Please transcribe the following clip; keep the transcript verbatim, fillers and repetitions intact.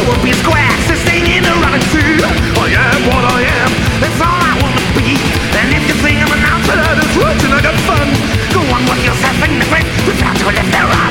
would be a square, sustaining a running sea. I am what I am, that's all I wanna be. And if you think I'm an announcer, that's right, and I got fun. Go on with yourself in the grave, without to live there.